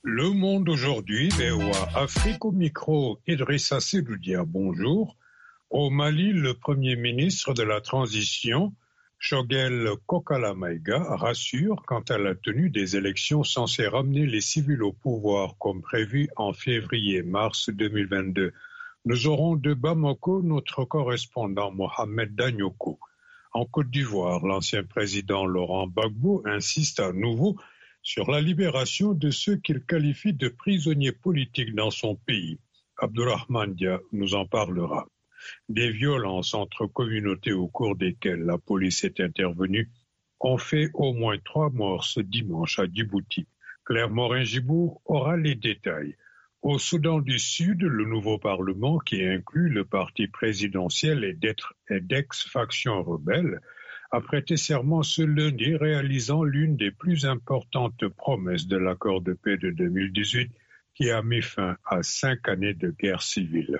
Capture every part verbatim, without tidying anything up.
Le Monde aujourd'hui, V O A Afrique au micro, Idrissa Seloudia, bonjour. Au Mali, le Premier ministre de la Transition, Choguel Kokala Maïga, rassure quant à la tenue des élections censées ramener les civils au pouvoir comme prévu en février-mars deux mille vingt-deux. Nous aurons de Bamako notre correspondant Mohamed Danyoko. En Côte d'Ivoire, l'ancien président Laurent Gbagbo insiste à nouveau sur la libération de ceux qu'il qualifie de prisonniers politiques dans son pays. Abdourahmane Dia nous en parlera. Des violences entre communautés au cours desquelles la police est intervenue ont fait au moins trois morts ce dimanche à Djibouti. Claire Morin-Gibour aura les détails. Au Soudan du Sud, le nouveau Parlement, qui inclut le parti présidentiel et d'ex-factions rebelles, a prêté serment ce lundi, réalisant l'une des plus importantes promesses de l'accord de paix de deux mille dix-huit, qui a mis fin à cinq années de guerre civile.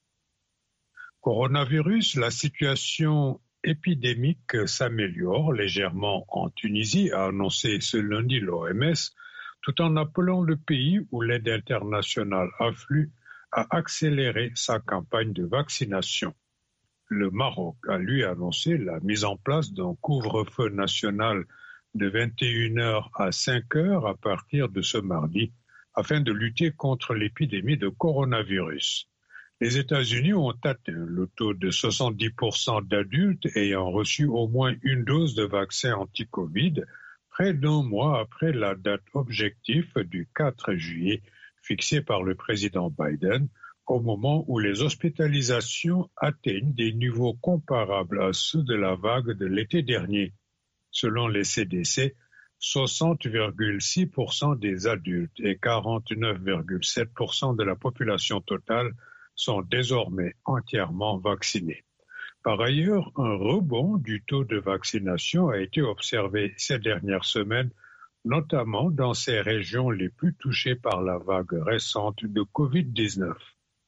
Coronavirus, la situation épidémique s'améliore légèrement en Tunisie, a annoncé ce lundi l'O M S, tout en appelant le pays où l'aide internationale afflue à accélérer sa campagne de vaccination. Le Maroc a lui annoncé la mise en place d'un couvre-feu national de vingt et une heures à cinq heures à partir de ce mardi, afin de lutter contre l'épidémie de coronavirus. Les États-Unis ont atteint le taux de soixante-dix pour cent d'adultes ayant reçu au moins une dose de vaccin anti-Covid, près d'un mois après la date objective du quatre juillet fixée par le président Biden, au moment où les hospitalisations atteignent des niveaux comparables à ceux de la vague de l'été dernier. Selon les C D C, soixante virgule six pour cent des adultes et quarante-neuf virgule sept pour cent de la population totale sont désormais entièrement vaccinés. Par ailleurs, un rebond du taux de vaccination a été observé ces dernières semaines, notamment dans ces régions les plus touchées par la vague récente de covid dix-neuf.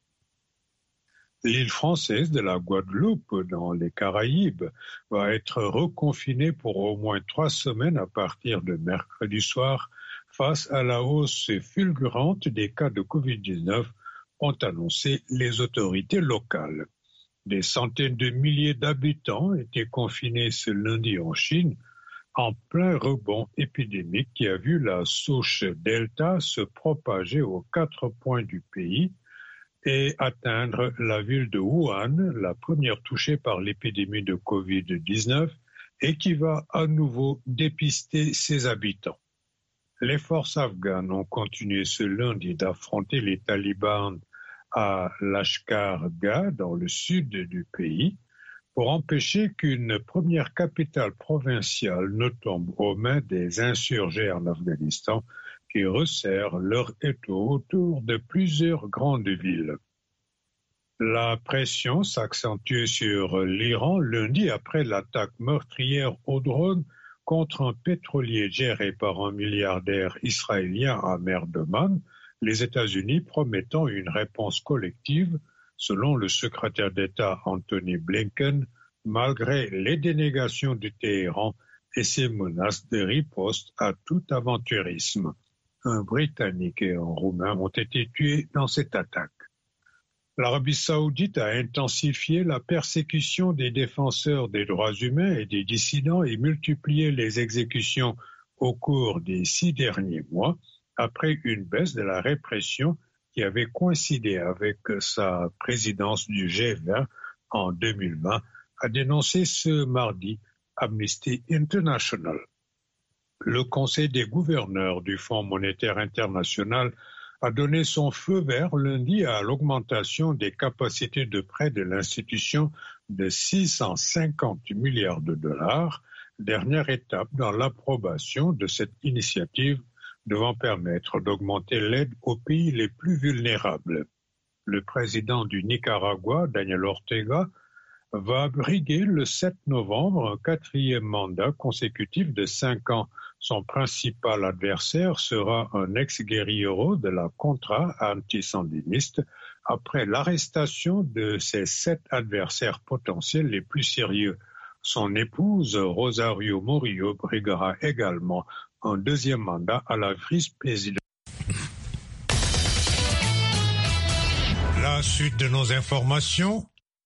L'île française de la Guadeloupe, dans les Caraïbes, va être reconfinée pour au moins trois semaines à partir de mercredi soir face à la hausse fulgurante des cas de covid dix-neuf, ont annoncé les autorités locales. Des centaines de milliers d'habitants étaient confinés ce lundi en Chine, en plein rebond épidémique qui a vu la souche Delta se propager aux quatre coins du pays et atteindre la ville de Wuhan, la première touchée par l'épidémie de covid dix-neuf, et qui va à nouveau dépister ses habitants. Les forces afghanes ont continué ce lundi d'affronter les talibans à Lashkar-Gah, dans le sud du pays, pour empêcher qu'une première capitale provinciale ne tombe aux mains des insurgés en Afghanistan qui resserrent leur étau autour de plusieurs grandes villes. La pression s'accentue sur l'Iran lundi après l'attaque meurtrière au drone contre un pétrolier géré par un milliardaire israélien à mer d'Oman, les États-Unis promettant une réponse collective, selon le secrétaire d'État Anthony Blinken, malgré les dénégations du Téhéran et ses menaces de riposte à tout aventurisme. Un Britannique et un Roumain ont été tués dans cette attaque. L'Arabie saoudite a intensifié la persécution des défenseurs des droits humains et des dissidents et multiplié les exécutions au cours des six derniers mois, après une baisse de la répression qui avait coïncidé avec sa présidence du G vingt en deux mille vingt, a dénoncé ce mardi Amnesty International. Le Conseil des gouverneurs du Fonds monétaire international a donné son feu vert lundi à l'augmentation des capacités de prêt de l'institution de six cent cinquante milliards de dollars, dernière étape dans l'approbation de cette initiative devant permettre d'augmenter l'aide aux pays les plus vulnérables. Le président du Nicaragua, Daniel Ortega, va briguer le sept novembre un quatrième mandat consécutif de cinq ans. Son principal adversaire sera un ex-guerrillero de la Contra anti-sandiniste après l'arrestation de ses sept adversaires potentiels les plus sérieux. Son épouse, Rosario Murillo, briguera également un deuxième mandat à la vice-présidence. La suite de nos informations.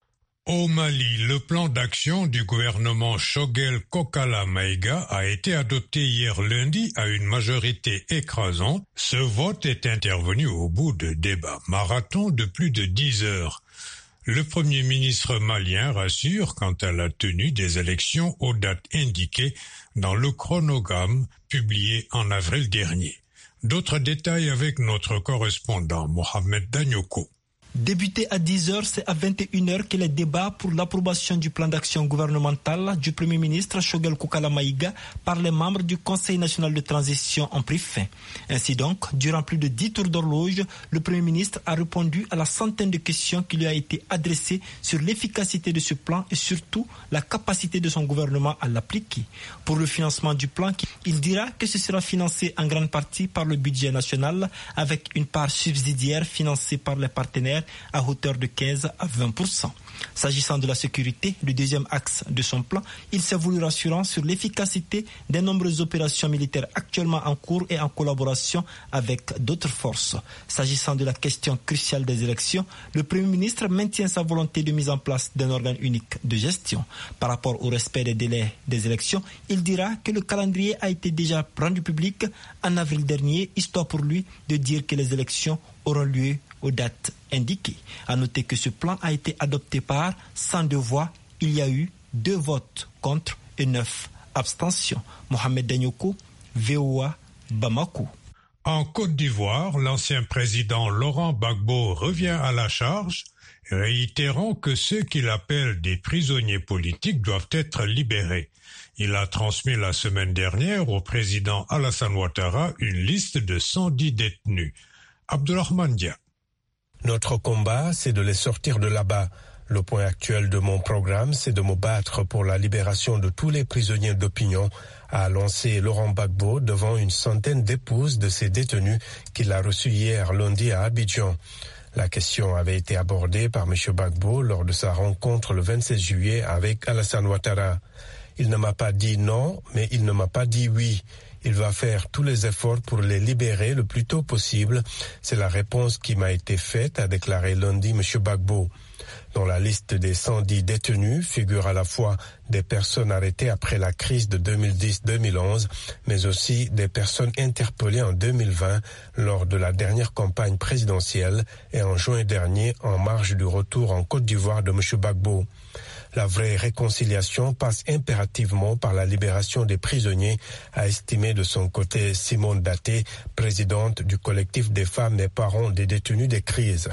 Au Mali, le plan d'action du gouvernement Choguel Kokala Maïga a été adopté hier lundi à une majorité écrasante. Ce vote est intervenu au bout de débats marathon de plus de dix heures. Le Premier ministre malien rassure quant à la tenue des élections aux dates indiquées dans le chronogramme publié en avril dernier. D'autres détails avec notre correspondant Mohamed Danyoko. Débuté à dix heures, c'est à vingt et une heures que les débats pour l'approbation du plan d'action gouvernemental du Premier ministre Choguel Kokala Maïga par les membres du Conseil national de transition ont pris fin. Ainsi donc, durant plus de dix tours d'horloge, le Premier ministre a répondu à la centaine de questions qui lui a été adressées sur l'efficacité de ce plan et surtout la capacité de son gouvernement à l'appliquer. Pour le financement du plan, il dira que ce sera financé en grande partie par le budget national avec une part subsidiaire financée par les partenaires à hauteur de quinze à vingt pour cent. S'agissant de la sécurité, le deuxième axe de son plan, il s'est voulu rassurant sur l'efficacité des nombreuses opérations militaires actuellement en cours et en collaboration avec d'autres forces. S'agissant de la question cruciale des élections, le Premier ministre maintient sa volonté de mise en place d'un organe unique de gestion. Par rapport au respect des délais des élections, il dira que le calendrier a été déjà rendu public en avril dernier, histoire pour lui de dire que les élections auront lieu aux dates indiquées. À noter que ce plan a été adopté par cent deux voix. Il y a eu deux votes contre et neuf abstentions. Mohamed Danyoko, V O A, Bamako. En Côte d'Ivoire, l'ancien président Laurent Gbagbo revient à la charge, réitérant que ceux qu'il appelle des prisonniers politiques doivent être libérés. Il a transmis la semaine dernière au président Alassane Ouattara une liste de cent dix détenus. Abdourahmane Dia. Notre combat, c'est de les sortir de là-bas. Le point actuel de mon programme, c'est de me battre pour la libération de tous les prisonniers d'opinion, a lancé Laurent Gbagbo devant une centaine d'épouses de ces détenus qu'il a reçus hier lundi à Abidjan. La question avait été abordée par M. Gbagbo lors de sa rencontre le vingt-sept juillet avec Alassane Ouattara. Il ne m'a pas dit non, mais il ne m'a pas dit oui. Il va faire tous les efforts pour les libérer le plus tôt possible. C'est la réponse qui m'a été faite, a déclaré lundi M. Gbagbo. Dans la liste des cent dix détenus figurent à la fois des personnes arrêtées après la crise de deux mille dix deux mille onze, mais aussi des personnes interpellées en deux mille vingt lors de la dernière campagne présidentielle et en juin dernier en marge du retour en Côte d'Ivoire de M. Gbagbo. La vraie réconciliation passe impérativement par la libération des prisonniers, a estimé de son côté Simone Daté, présidente du collectif des femmes et parents des détenus des crises.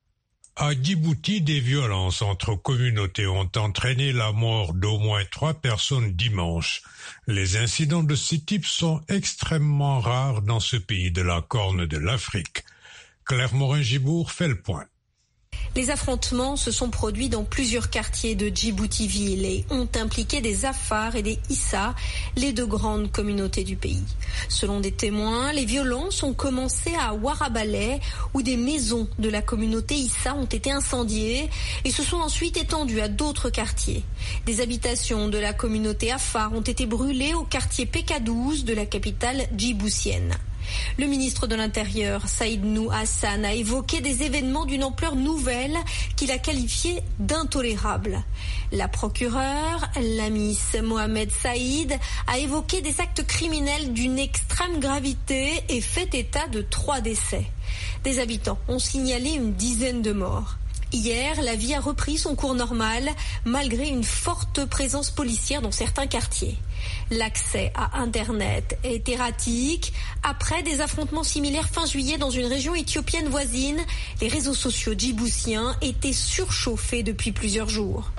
À Djibouti, des violences entre communautés ont entraîné la mort d'au moins trois personnes dimanche. Les incidents de ce type sont extrêmement rares dans ce pays de la Corne de l'Afrique. Claire Morin-Gibour fait le point. Les affrontements se sont produits dans plusieurs quartiers de Djibouti-Ville et ont impliqué des Afars et des Issa, les deux grandes communautés du pays. Selon des témoins, les violences ont commencé à Warabale, où des maisons de la communauté Issa ont été incendiées et se sont ensuite étendues à d'autres quartiers. Des habitations de la communauté Afar ont été brûlées au quartier P K douze de la capitale djiboutienne. Le ministre de l'Intérieur, Saïd Nou Hassan, a évoqué des événements d'une ampleur nouvelle qu'il a qualifiés d'intolérables. La procureure, Lamis Mohamed Saïd, a évoqué des actes criminels d'une extrême gravité et fait état de trois décès. Des habitants ont signalé une dizaine de morts. Hier, la vie a repris son cours normal, malgré une forte présence policière dans certains quartiers. L'accès à Internet est erratique. Après des affrontements similaires fin juillet dans une région éthiopienne voisine, les réseaux sociaux djiboutiens étaient surchauffés depuis plusieurs jours.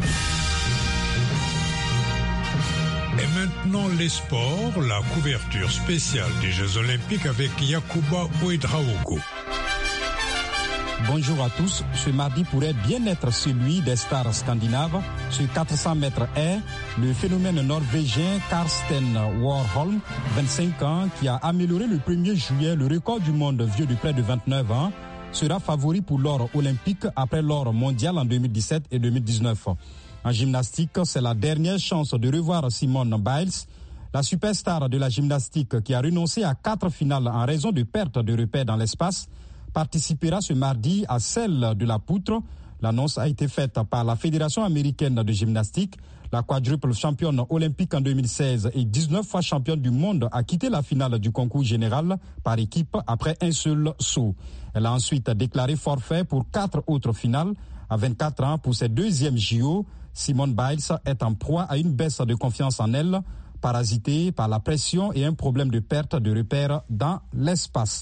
Et maintenant les sports, la couverture spéciale des Jeux Olympiques avec Yacouba Ouedraogo. Bonjour à tous. Ce mardi pourrait bien être celui des stars scandinaves. Sur quatre cents mètres air, le phénomène norvégien Karsten Warholm, vingt-cinq ans, qui a amélioré le premier juillet le record du monde vieux de près de vingt-neuf ans, sera favori pour l'or olympique après l'or mondial en deux mille dix-sept et deux mille dix-neuf. En gymnastique, c'est la dernière chance de revoir Simone Biles, la superstar de la gymnastique qui a renoncé à quatre finales en raison de perte de repères dans l'espace, participera ce mardi à celle de la poutre. L'annonce a été faite par la Fédération américaine de gymnastique. La quadruple championne olympique en deux mille seize et dix-neuf fois championne du monde a quitté la finale du concours général par équipe après un seul saut. Elle a ensuite déclaré forfait pour quatre autres finales. À vingt-quatre ans, pour ses deuxièmes J O, Simone Biles est en proie à une baisse de confiance en elle, parasitée par la pression et un problème de perte de repères dans l'espace.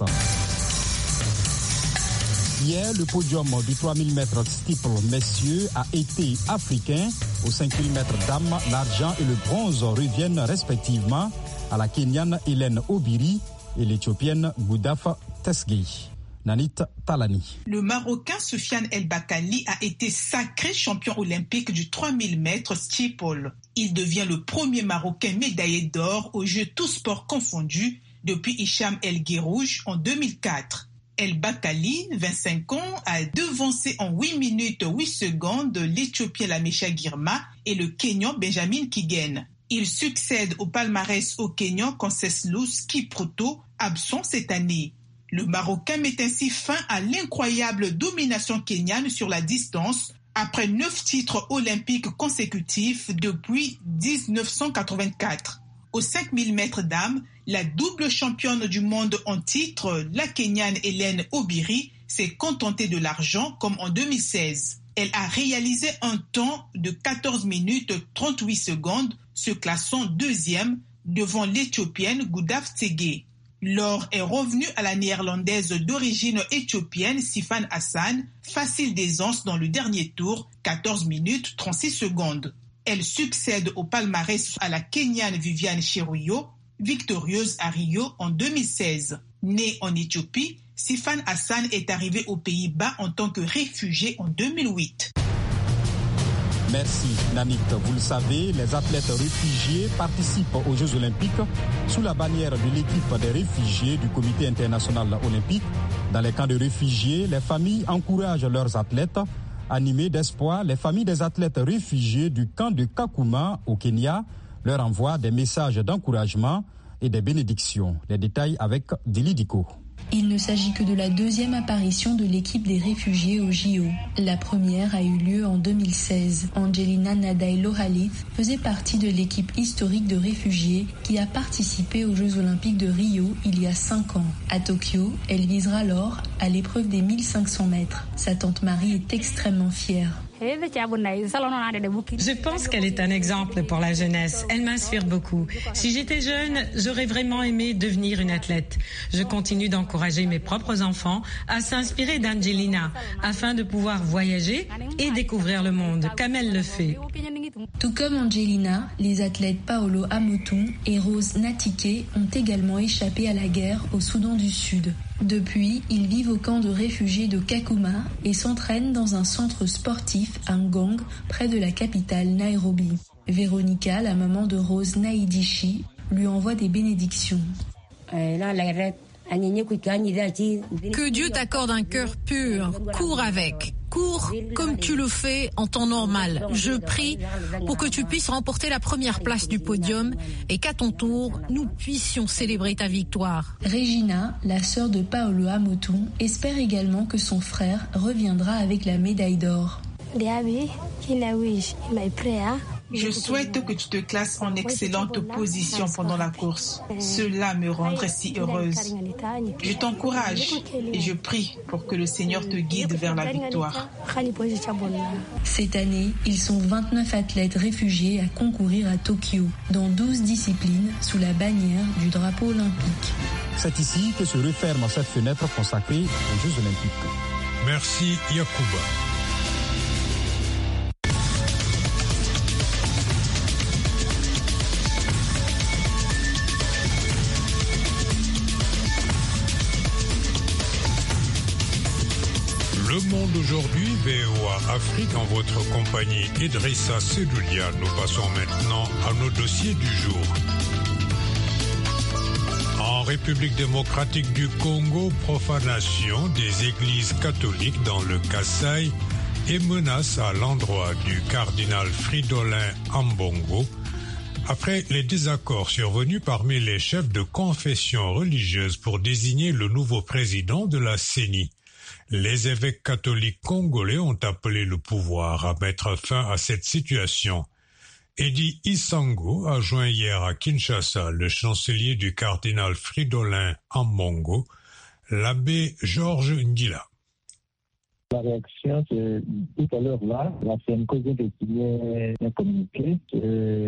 Hier, le podium du trois mille mètres steeple messieurs a été africain. Aux cinq mille mètres dames, l'argent et le bronze reviennent respectivement à la Kenyane Hélène Obiri et l'Éthiopienne Goudaf Tesgei. Nanit Talani. Le Marocain Soufiane El Bakali a été sacré champion olympique du trois mille mètres steeple. Il devient le premier Marocain médaillé d'or aux Jeux tous sports confondus depuis Hicham El Guerrouj en deux mille quatre. El Bakali, vingt-cinq ans, a devancé en huit minutes huit secondes l'Éthiopien Lamesha Girma et le Kenyan Benjamin Kigen. Il succède au palmarès au Kenyan Conseslus Kipruto, absent cette année. Le Marocain met ainsi fin à l'incroyable domination kenyane sur la distance après neuf titres olympiques consécutifs depuis dix-neuf cent quatre-vingt-quatre. Aux cinq mille mètres dames, la double championne du monde en titre, la Kenyane Hélène Obiri, s'est contentée de l'argent comme en deux mille seize. Elle a réalisé un temps de quatorze minutes trente-huit secondes, se classant deuxième devant l'Éthiopienne Goudaf Tsegei. L'or est revenu à la Néerlandaise d'origine éthiopienne Sifan Hassan, facile d'aisance dans le dernier tour, quatorze minutes trente-six secondes. Elle succède au palmarès à la Kenyane Viviane Cheruiyot, victorieuse à Rio en deux mille seize. Née en Éthiopie, Sifan Hassan est arrivée aux Pays-Bas en tant que réfugiée en deux mille huit. Merci Nanit. Vous le savez, les athlètes réfugiés participent aux Jeux Olympiques sous la bannière de l'équipe des réfugiés du Comité international olympique. Dans les camps de réfugiés, les familles encouragent leurs athlètes. Animées d'espoir, les familles des athlètes réfugiés du camp de Kakuma au Kenya leur envoient des messages d'encouragement et des bénédictions. Les détails avec Dili Diko. Il ne s'agit que de la deuxième apparition de l'équipe des réfugiés au J O. La première a eu lieu en deux mille seize. Angelina Nadai-Lohalith faisait partie de l'équipe historique de réfugiés qui a participé aux Jeux Olympiques de Rio il y a cinq ans. À Tokyo, elle visera l'or à l'épreuve des mille cinq cents mètres. Sa tante Marie est extrêmement fière. Je pense qu'elle est un exemple pour la jeunesse. Elle m'inspire beaucoup. Si j'étais jeune, j'aurais vraiment aimé devenir une athlète. Je continue d'encourager mes propres enfants à s'inspirer d'Angelina afin de pouvoir voyager et découvrir le monde, comme elle le fait. Tout comme Angelina, les athlètes Paolo Amoton et Rose Natike ont également échappé à la guerre au Soudan du Sud. Depuis, ils vivent au camp de réfugiés de Kakuma et s'entraînent dans un centre sportif à Ngong, près de la capitale Nairobi. Véronica, la maman de Rose Naidichi, lui envoie des bénédictions. Que Dieu t'accorde un cœur pur, cours avec, cours comme tu le fais en temps normal. Je prie pour que tu puisses remporter la première place du podium et qu'à ton tour, nous puissions célébrer ta victoire. Regina, la sœur de Paolo Amoton, espère également que son frère reviendra avec la médaille d'or. Je souhaite que tu te classes en excellente position pendant la course. Cela me rendrait si heureuse. Je t'encourage et je prie pour que le Seigneur te guide vers la victoire. Cette année, ils sont vingt-neuf athlètes réfugiés à concourir à Tokyo, dans douze disciplines, sous la bannière du drapeau olympique. C'est ici que se referme cette fenêtre consacrée aux Jeux Olympiques. Merci Yacouba. Le Monde aujourd'hui, V O A Afrique, en votre compagnie Idrissa Sedoulia. Nous passons maintenant à nos dossiers du jour. En République démocratique du Congo, profanation des églises catholiques dans le Kasaï et menace à l'endroit du cardinal Fridolin Ambongo. Après les désaccords survenus parmi les chefs de confession religieuse pour désigner le nouveau président de la C E N I. Les évêques catholiques congolais ont appelé le pouvoir à mettre fin à cette situation. Eddie Isango a joint hier à Kinshasa le chancelier du cardinal Fridolin Ambongo, l'abbé Georges Ndila. La réaction, c'est tout à l'heure là, la C M C vient de signer un communiqué, c'est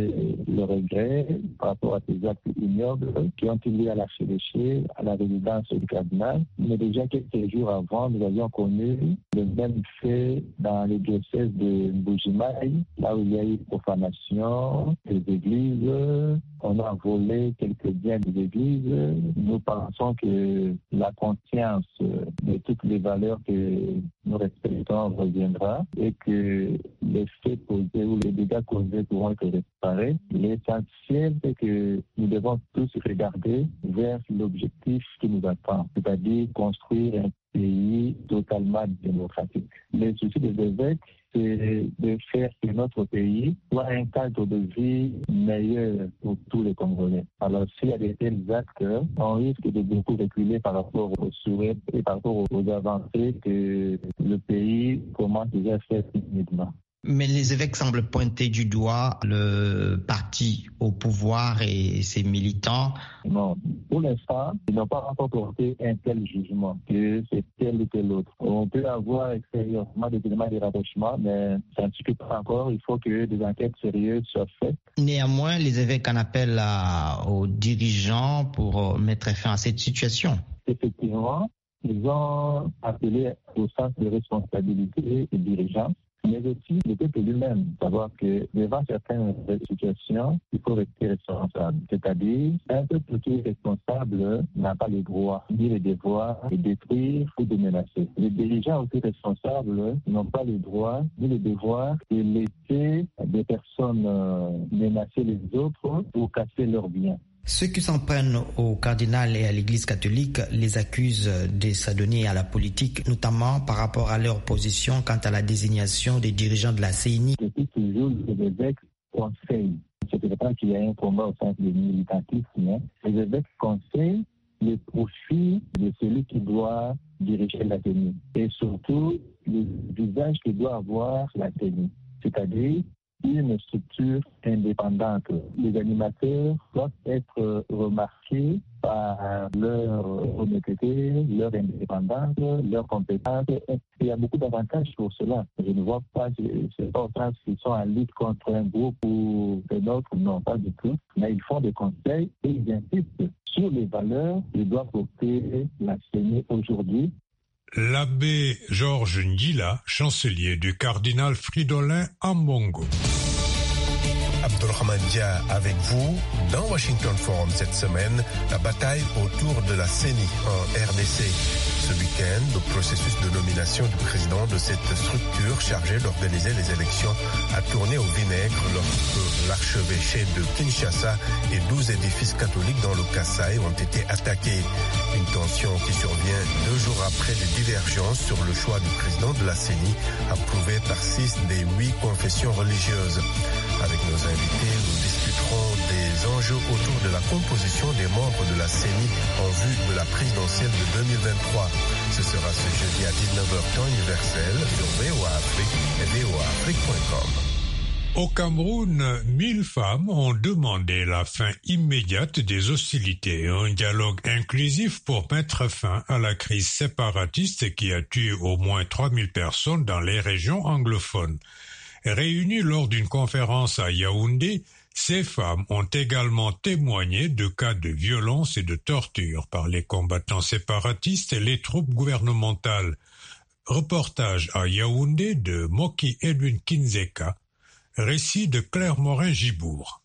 le regret par rapport à ces actes ignobles qui ont été liés à l'archevêché, à la résidence du cardinal. Mais déjà quelques jours avant, nous avions connu le même fait dans le diocèse de Mbujimaï, là où il y a eu profanation des églises. On a volé quelques biens des églises. Nous pensons que la conscience de toutes les valeurs que nous respectons reviendra et que les faits causés ou les dégâts causés pourront être réparés. L'essentiel, c'est que nous devons tous regarder vers l'objectif qui nous attend, c'est-à-dire construire un pays totalement démocratique. Le souci des évêques, c'est de faire que notre pays soit un cadre de vie meilleur pour tous les Congolais. Alors, s'il y a des tels actes, on risque de beaucoup reculer par rapport aux souhaits et par rapport aux avancées que le pays commence déjà à faire timidement. Mais les évêques semblent pointer du doigt le parti au pouvoir et ses militants. Non, pour l'instant, ils n'ont pas encore porté un tel jugement que c'est tel ou tel autre. On peut avoir extérieurement des éléments de rapprochement, mais ça ne suffit pas encore. Il faut que des enquêtes sérieuses soient faites. Néanmoins, les évêques en appellent à, aux dirigeants pour mettre fin à cette situation. Effectivement, ils ont appelé au sens de responsabilité des dirigeants, mais aussi le peuple lui-même, savoir que devant certaines situations, il faut rester responsable. C'est-à-dire, un peuple qui est responsable n'a pas le droit ni le devoir de détruire ou de menacer. Les dirigeants aussi responsables n'ont pas le droit ni le devoir de laisser des personnes menacer les autres pour casser leurs biens. Ceux qui s'en prennent au cardinal et à l'Église catholique les accusent de s'adonner à la politique, notamment par rapport à leur position quant à la désignation des dirigeants de la C N I. Depuis toujours, les évêques conseillent. Je ne sais pas qu'il y a un combat au sein du militantisme. Les évêques conseillent le profil de celui qui doit diriger la C N I et surtout le visage que doit avoir la C N I, c'est-à-dire une structure indépendante. Les animateurs doivent être remarqués par leur honnêteté, leur indépendance, leur compétence. Il y a beaucoup d'avantages pour cela. Je ne vois pas, c'est pas au sens qu'ils sont en lutte contre un groupe ou un autre, non, pas du tout. Mais ils font des conseils et ils insistent sur les valeurs qu'ils doivent porter la C N I aujourd'hui. L'abbé Georges Ndila, chancelier du cardinal Fridolin Ambongo. Abdulrahman Dia avec vous. Dans Washington Forum cette semaine, la bataille autour de la C N I en R D C. Ce week-end, le processus de nomination du président de cette structure chargée d'organiser les élections a tourné au vinaigre lorsque l'archevêché de Kinshasa et douze édifices catholiques dans le Kasaï ont été attaqués. Une tension qui survient deux jours après des divergences sur le choix du président de la C N I, approuvé par six des huit confessions religieuses. Avec nos invités, nous discuterons des enjeux autour de la composition des membres de la C N I en vue de la présidentielle de deux mille vingt-trois. Ce sera ce jeudi à dix-neuf heures temps universel sur V O A Afrique et V O A Afrique point com. Au Cameroun, mille femmes ont demandé la fin immédiate des hostilités et un dialogue inclusif pour mettre fin à la crise séparatiste qui a tué au moins trois mille personnes dans les régions anglophones. Réunies lors d'une conférence à Yaoundé, ces femmes ont également témoigné de cas de violence et de torture par les combattants séparatistes et les troupes gouvernementales. Reportage à Yaoundé de Moki Edwin Kinzeka, récit de Claire Morin-Gibourg.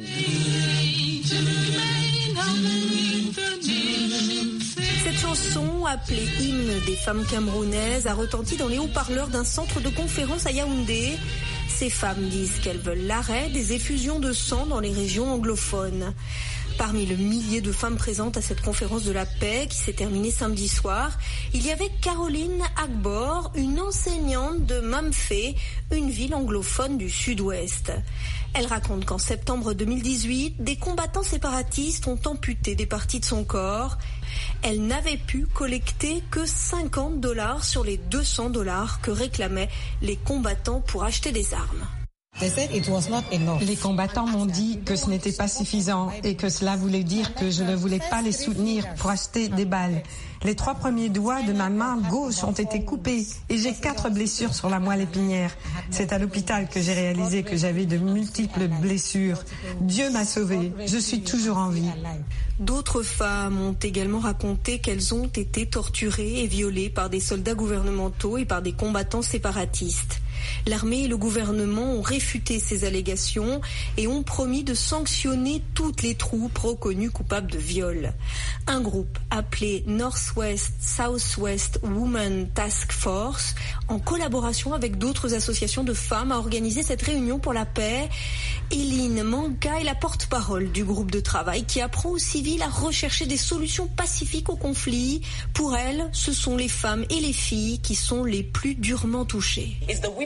Cette chanson, appelée hymne des femmes camerounaises, a retenti dans les haut-parleurs d'un centre de conférence à Yaoundé. Ces femmes disent qu'elles veulent l'arrêt des effusions de sang dans les régions anglophones. Parmi le millier de femmes présentes à cette conférence de la paix qui s'est terminée samedi soir, il y avait Caroline Agbor, une enseignante de Mamfé, une ville anglophone du sud-ouest. Elle raconte qu'en septembre deux mille dix-huit, des combattants séparatistes ont amputé des parties de son corps. Elle n'avait pu collecter que cinquante dollars sur les deux cents dollars que réclamaient les combattants pour acheter des armes. Les combattants m'ont dit que ce n'était pas suffisant et que cela voulait dire que je ne voulais pas les soutenir pour acheter des balles. Les trois premiers doigts de ma main gauche ont été coupés et j'ai quatre blessures sur la moelle épinière. C'est à l'hôpital que j'ai réalisé que j'avais de multiples blessures. Dieu m'a sauvée. Je suis toujours en vie. D'autres femmes ont également raconté qu'elles ont été torturées et violées par des soldats gouvernementaux et par des combattants séparatistes. L'armée et le gouvernement ont réfuté ces allégations et ont promis de sanctionner toutes les troupes reconnues coupables de viol. Un groupe appelé Northwest Southwest Women Task Force, en collaboration avec d'autres associations de femmes, a organisé cette réunion pour la paix. Eline Manka est la porte-parole du groupe de travail qui apprend aux civils à rechercher des solutions pacifiques au conflit. Pour elle, ce sont les femmes et les filles qui sont les plus durement touchées.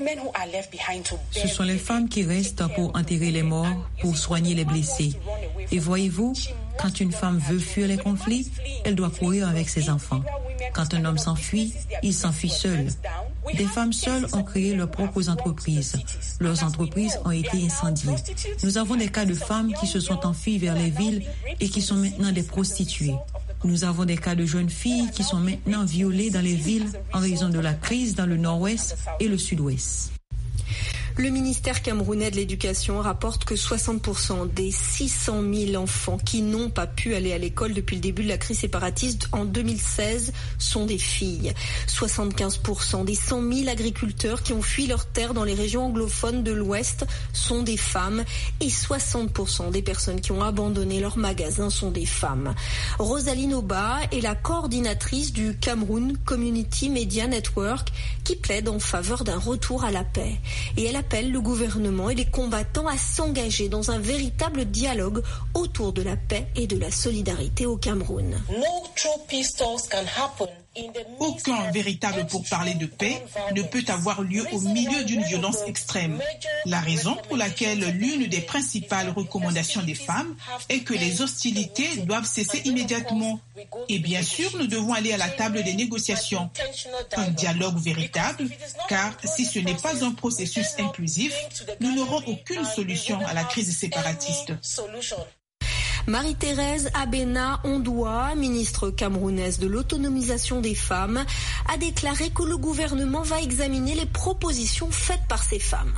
Ce sont les femmes qui restent pour enterrer les morts, pour soigner les blessés. Et voyez-vous, quand une femme veut fuir les conflits, elle doit courir avec ses enfants. Quand un homme s'enfuit, il s'enfuit seul. Des femmes seules ont créé leurs propres entreprises. Leurs entreprises ont été incendiées. Nous avons des cas de femmes qui se sont enfuies vers les villes et qui sont maintenant des prostituées. Nous avons des cas de jeunes filles qui sont maintenant violées dans les villes en raison de la crise dans le nord-ouest et le sud-ouest. Le ministère camerounais de l'Éducation rapporte que soixante pour cent des six cent mille enfants qui n'ont pas pu aller à l'école depuis le début de la crise séparatiste en deux mille seize sont des filles. soixante-quinze pour cent des cent mille agriculteurs qui ont fui leurs terres dans les régions anglophones de l'Ouest sont des femmes et soixante pour cent des personnes qui ont abandonné leurs magasins sont des femmes. Rosaline Oba est la coordinatrice du Cameroun Community Media Network qui plaide en faveur d'un retour à la paix. Et elle appelle le gouvernement et les combattants à s'engager dans un véritable dialogue autour de la paix et de la solidarité au Cameroun. Aucun véritable pourparler de paix ne peut avoir lieu au milieu d'une violence extrême. La raison pour laquelle l'une des principales recommandations des femmes est que les hostilités doivent cesser immédiatement. Et bien sûr, nous devons aller à la table des négociations. Un dialogue véritable, car si ce n'est pas un processus inclusif, nous n'aurons aucune solution à la crise séparatiste. Marie-Thérèse Abena Ondoa, ministre camerounaise de l'autonomisation des femmes, a déclaré que le gouvernement va examiner les propositions faites par ces femmes.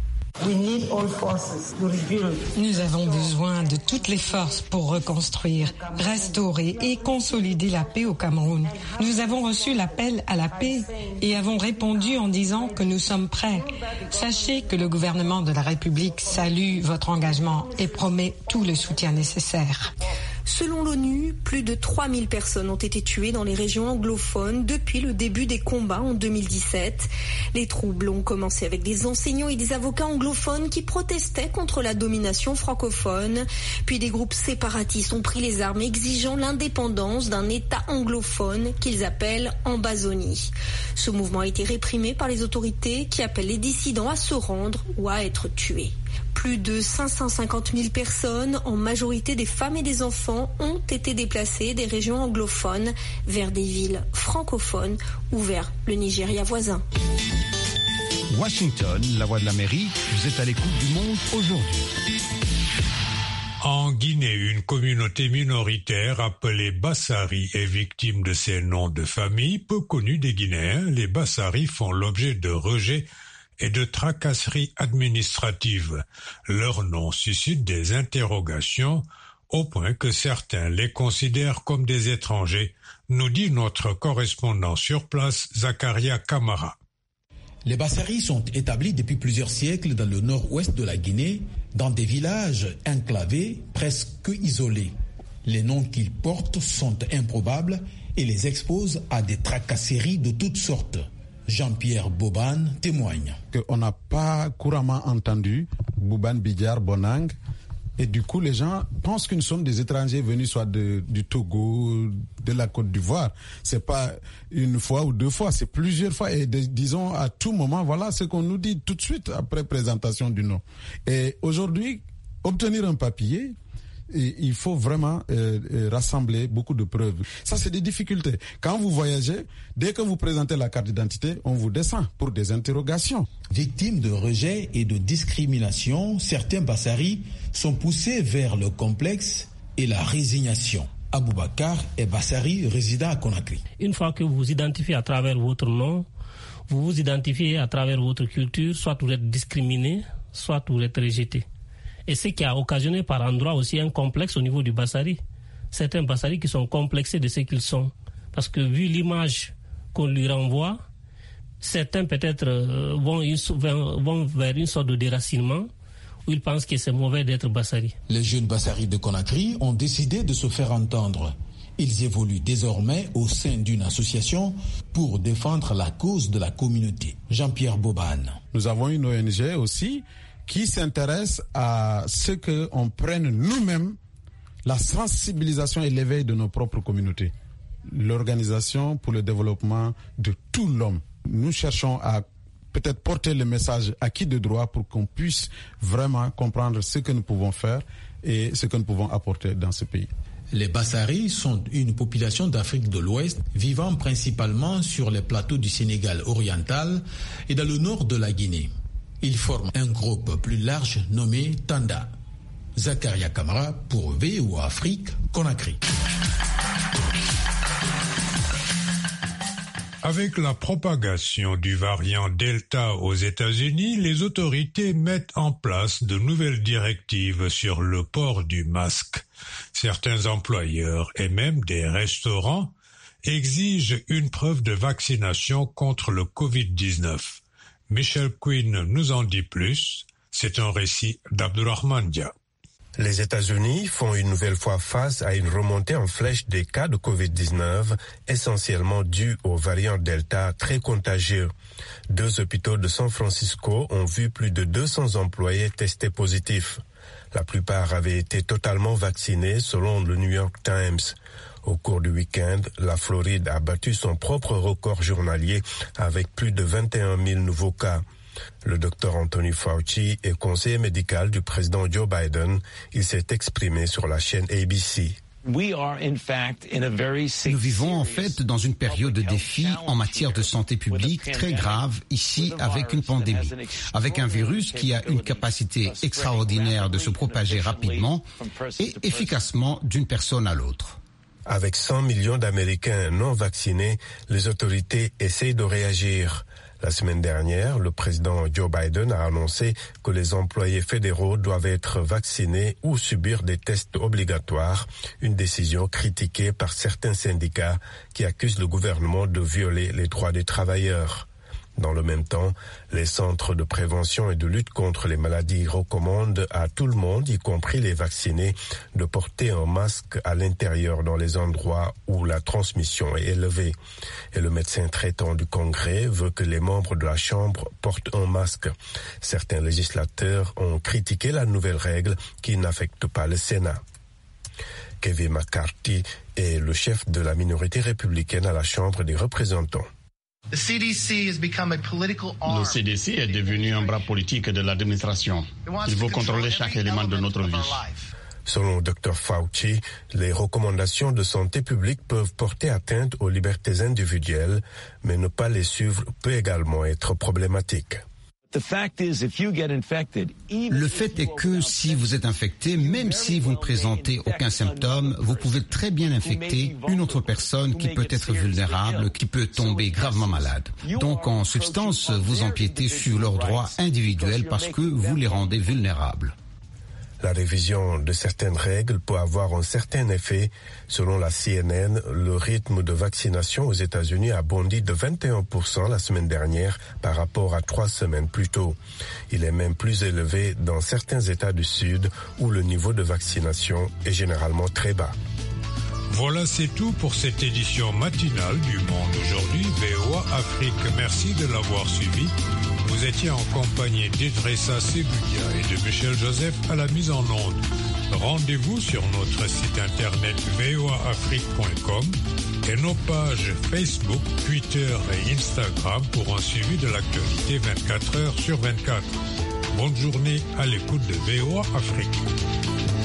Nous avons besoin de toutes les forces pour reconstruire, restaurer et consolider la paix au Cameroun. Nous avons reçu l'appel à la paix et avons répondu en disant que nous sommes prêts. Sachez que le gouvernement de la République salue votre engagement et promet tout le soutien nécessaire. Selon l'ONU, plus de trois mille personnes ont été tuées dans les régions anglophones depuis le début des combats en deux mille dix-sept. Les troubles ont commencé avec des enseignants et des avocats anglophones qui protestaient contre la domination francophone. Puis des groupes séparatistes ont pris les armes exigeant l'indépendance d'un État anglophone qu'ils appellent Ambazonie. Ce mouvement a été réprimé par les autorités qui appellent les dissidents à se rendre ou à être tués. Plus de cinq cent cinquante mille personnes, en majorité des femmes et des enfants, ont été déplacées des régions anglophones vers des villes francophones ou vers le Nigeria voisin. Washington, la voix de l'Amérique, vous êtes à l'écoute du monde aujourd'hui. En Guinée, une communauté minoritaire appelée Bassari est victime de ces noms de famille peu connus des Guinéens. Les Bassari font l'objet de rejets et de tracasseries administratives. Leur nom suscite des interrogations au point que certains les considèrent comme des étrangers, nous dit notre correspondant sur place, Zakaria Kamara. Les Bassari sont établis depuis plusieurs siècles dans le nord-ouest de la Guinée, dans des villages enclavés, presque isolés. Les noms qu'ils portent sont improbables et les exposent à des tracasseries de toutes sortes. Jean-Pierre Boban témoigne. On n'a pas couramment entendu Boban Bidjar Bonang et du coup les gens pensent que nous sommes des étrangers venus soit de, du Togo, de la Côte d'Ivoire. C'est pas une fois ou deux fois, c'est plusieurs fois et de, disons à tout moment, voilà ce qu'on nous dit tout de suite après présentation du nom. Et aujourd'hui, obtenir un papier, Et il faut vraiment euh, euh, rassembler beaucoup de preuves. Ça, c'est des difficultés. Quand vous voyagez, dès que vous présentez la carte d'identité, on vous descend pour des interrogations. Victimes de rejet et de discrimination, certains Bassaris sont poussés vers le complexe et la résignation. Aboubakar est Bassari, résident à Conakry. Une fois que vous vous identifiez à travers votre nom, vous vous identifiez à travers votre culture, soit vous êtes discriminé, soit vous êtes rejeté. Et ce qui a occasionné par endroits aussi un complexe au niveau du Bassari. Certains Bassaris qui sont complexés de ce qu'ils sont. Parce que vu l'image qu'on lui renvoie, certains peut-être vont, vont vers une sorte de déracinement où ils pensent que c'est mauvais d'être Bassari. Les jeunes Bassaris de Conakry ont décidé de se faire entendre. Ils évoluent désormais au sein d'une association pour défendre la cause de la communauté. Jean-Pierre Boban. Nous avons une O N G aussi qui s'intéresse à ce qu'on prenne nous-mêmes la sensibilisation et l'éveil de nos propres communautés. L'Organisation pour le développement de tout l'homme. Nous cherchons à peut-être porter le message acquis de droit pour qu'on puisse vraiment comprendre ce que nous pouvons faire et ce que nous pouvons apporter dans ce pays. Les Bassaris sont une population d'Afrique de l'Ouest vivant principalement sur les plateaux du Sénégal oriental et dans le nord de la Guinée. Ils forment un groupe plus large nommé Tanda. Zakaria Kamara pour V O A Afrique, Conakry. Avec la propagation du variant Delta aux États-Unis, les autorités mettent en place de nouvelles directives sur le port du masque. Certains employeurs et même des restaurants exigent une preuve de vaccination contre le covid dix-neuf. Michel Quinn nous en dit plus. C'est un récit d'Abdurrahman Dia. Les États-Unis font une nouvelle fois face à une remontée en flèche des cas de covid dix-neuf, essentiellement due au variant Delta très contagieux. Deux hôpitaux de San Francisco ont vu plus de deux cents employés testés positifs. La plupart avaient été totalement vaccinés selon le New York Times. Au cours du week-end, la Floride a battu son propre record journalier avec plus de vingt et un mille nouveaux cas. Le docteur Anthony Fauci est conseiller médical du président Joe Biden. Il s'est exprimé sur la chaîne A B C. Nous vivons en fait dans une période de défi en matière de santé publique très grave ici avec une pandémie, avec un virus qui a une capacité extraordinaire de se propager rapidement et efficacement d'une personne à l'autre. Avec cent millions d'Américains non vaccinés, les autorités essayent de réagir. La semaine dernière, le président Joe Biden a annoncé que les employés fédéraux doivent être vaccinés ou subir des tests obligatoires, une décision critiquée par certains syndicats qui accusent le gouvernement de violer les droits des travailleurs. Dans le même temps, les centres de prévention et de lutte contre les maladies recommandent à tout le monde, y compris les vaccinés, de porter un masque à l'intérieur dans les endroits où la transmission est élevée. Et le médecin traitant du Congrès veut que les membres de la Chambre portent un masque. Certains législateurs ont critiqué la nouvelle règle qui n'affecte pas le Sénat. Kevin McCarthy est le chef de la minorité républicaine à la Chambre des représentants. Le C D C est devenu un bras politique de l'administration. Il veut contrôler chaque élément de notre vie. Selon le docteur Fauci, les recommandations de santé publique peuvent porter atteinte aux libertés individuelles, mais ne pas les suivre peut également être problématique. Le fait est que si vous êtes infecté, même si vous ne présentez aucun symptôme, vous pouvez très bien infecter une autre personne qui peut être vulnérable, qui peut tomber gravement malade. Donc en substance, vous empiétez sur leurs droits individuels parce que vous les rendez vulnérables. La révision de certaines règles peut avoir un certain effet. Selon la C N N, le rythme de vaccination aux États-Unis a bondi de vingt et un pour cent la semaine dernière par rapport à trois semaines plus tôt. Il est même plus élevé dans certains États du Sud où le niveau de vaccination est généralement très bas. Voilà, c'est tout pour cette édition matinale du Monde aujourd'hui, V O A Afrique. Merci de l'avoir suivi. Vous étiez en compagnie d'Idrissa Segudia et de Michel Joseph à la mise en onde. Rendez-vous sur notre site internet v o a afrique point com et nos pages Facebook, Twitter et Instagram pour un suivi de l'actualité vingt-quatre heures sur vingt-quatre. Bonne journée à l'écoute de V O A Afrique.